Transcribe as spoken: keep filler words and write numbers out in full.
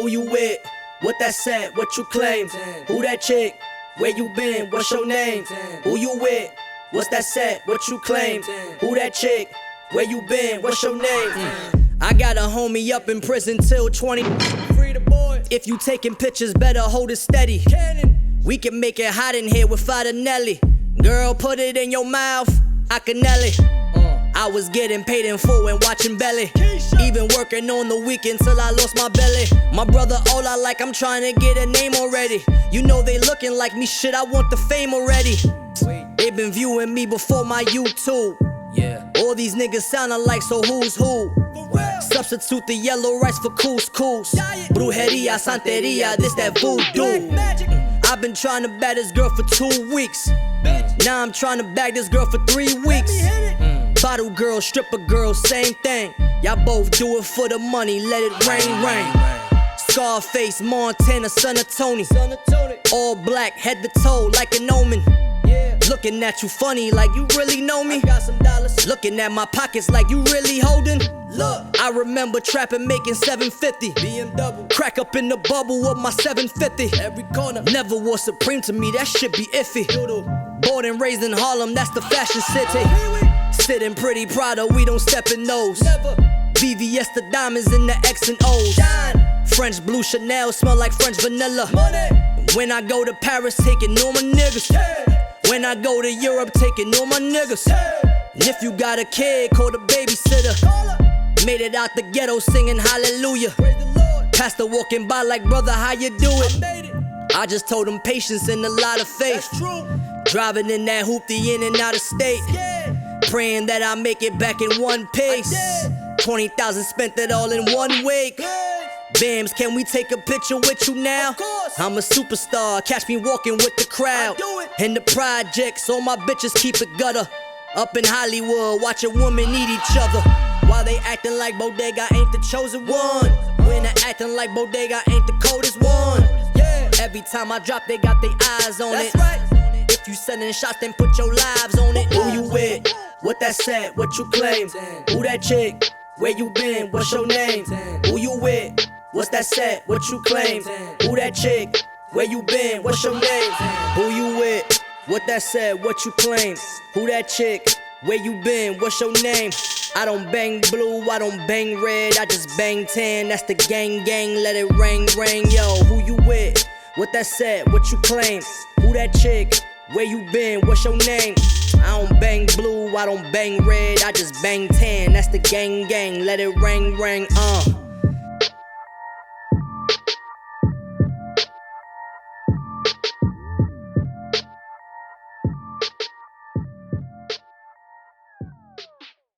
you with? What that said? What you claim? Who that chick? Where you been? What's your name? Who you with? What's that said? What you claim? Who that chick? Where you been? What's your name? I got a homie up in prison till twenty. Free the boy. If you taking pictures, better hold it steady. We can make it hot in here with Fadanelli. Girl, put it in your mouth. Acanelli. I was getting paid in full and watching belly. Even working on the weekend till I lost my belly. My brother, all I like, I'm trying to get a name already. You know they looking like me, shit, I want the fame already. They been viewing me before my YouTube. Yeah. All these niggas sound alike, so who's who? Substitute the yellow rice for couscous. Brujeria, santeria, this that voodoo. I've been trying to bag this girl for two weeks. Now I'm trying to bag this girl for three weeks. Bottle girl, stripper girl, same thing. Y'all both do it for the money, let it rain, rain. Scarface, Montana, son of Tony. All black, head to toe, like an omen. Looking at you funny, like you really know me. Looking at my pockets, like you really holding. Look, I remember trapping, making seven fifty. B M W. Crack up in the bubble of my seven fifty. Every corner. Never was Supreme to me, that shit be iffy. Born and raised in Harlem, that's the fashion city. Sitting pretty Prada, we don't step in those. V V S the diamonds in the X and O's. French blue Chanel smell like French vanilla. When I go to Paris, taking all my niggas. When I go to Europe, taking all my niggas. And if you got a kid, call the babysitter. Made it out the ghetto singing hallelujah. Pastor walking by like, brother, how you do it? I just told him patience and a lot of faith. Driving in that hoopty in and out of state. Praying that I make it back in one pace. twenty thousand spent it all in one week. Bams, can we take a picture with you now? I'm a superstar, catch me walking with the crowd. In the projects, all my bitches keep it gutter. Up in Hollywood, watching women eat each other. While they acting like Bodega ain't the chosen one. When they acting like Bodega ain't the coldest one. Every time I drop, they got their eyes on it. If you sending shots, then put your lives on it. Who you with? What that said? What you claim? Who that chick? Where you been? What's your name? Who you with? What's that said? What you claim? Who that chick? Where you been? What's your name? Who you with? What that said? What you claim? Who that chick? Where you been? What's your name? I don't bang blue, I don't bang red, I just bang tan. That's the gang gang, let it ring ring. Yo, who you with? What that said? What you claim? Who that chick? Where you been? What's your name? I don't bang blue, I don't bang red, I just bang tan. That's the gang gang, let it ring ring. Uh